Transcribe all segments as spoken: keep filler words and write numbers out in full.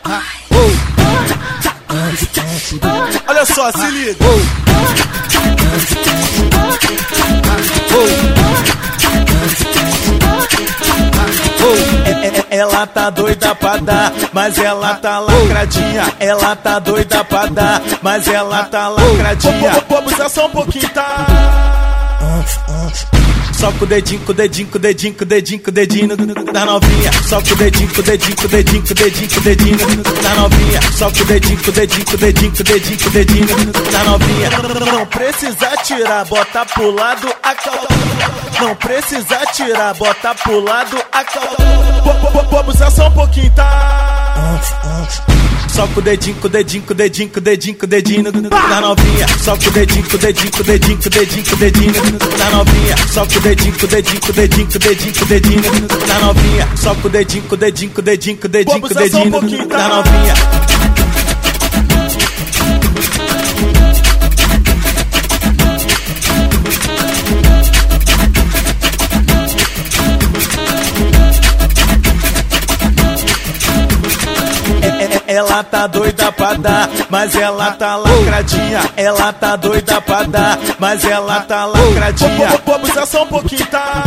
Olha só, se liga. Ela tá doida pra dar, mas ela tá lacradinha. Ela tá doida pra dar, mas ela tá lacradinha. Vamos é só um pouquinho, tá? Só com o dedinho, com o dedinho, com o dedinho, com o dedinho, com o dedinho da novinha. Só com o dedinho, com o dedinho, com o dedinho, com o dedinho, com o dedinho da novinha. Só com o dedinho, com o dedinho, com o dedinho, com o dedinho, com o dedinho da novinha. Não precisa tirar, bota pro lado a calça. Não precisa tirar, bota pro lado a calça. Vamos é só um pouquinho, tá? Só com o dedinho, com o dedinho, com o dedinho, com o dedinho, com o dedinho da novinha. Só com o dedinho, com o dedinho, com o dedinho, com o dedinho, com o dedinho da novinha. Só com o dedinho, com o dedinho, com o dedinho, com o dedinho, com o dedinho da novinha. Só com o dedinho, com o dedinho, com o dedinho, com o dedinho, com o dedinho da novinha. Ela tá doida pra dar, mas ela tá lacradinha. Ela tá doida pra dar, mas ela tá lacradinha. Vamos é só um pouquinho, tá?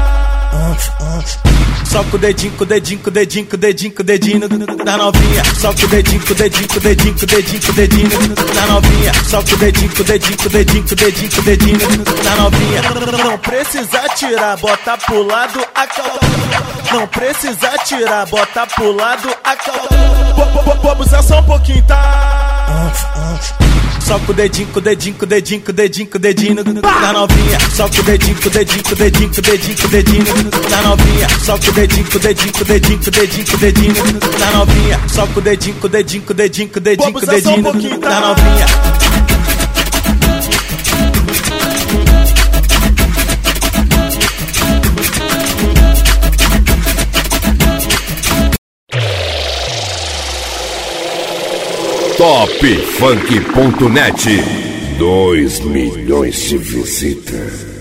Só com o dedinho, com o dedinho, com o dedinho, com o dedinho, com o dedinho da novinha. Só com o dedinho, com o dedinho, com o dedinho, com o dedinho, com o dedinho da novinha. Só com o dedinho, com o dedinho, com o dedinho, com o dedinho, com o dedinho da novinha. Não precisa tirar, bota pro lado a calça. Não precisa tirar, bota pro lado a calça. Vamos é só um pouquinho, tá? Só com o dedinho, com o dedinho, com o dedinho, com o dedinho, com o dedinho da novinha. Só com o dedinho, com o dedinho, com o dedinho, com o dedinho, com o dedinho da novinha. Só com o dedinho, com o dedinho, com o dedinho, com o dedinho, com o dedinho da novinha. Só com o dedinho, com o dedinho, com o dedinho, com o dedinho, com o dedinho da novinha. top funk ponto net, dois milhões de visitas.